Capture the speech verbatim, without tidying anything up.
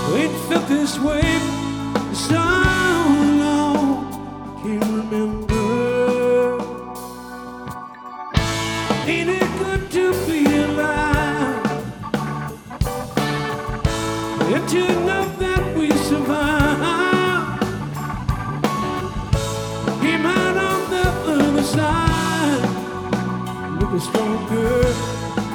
Ain't felt this way for so long. Can't remember. Ain't it good to be alive? And to know that we survive. Came out on the other side, looking stronger.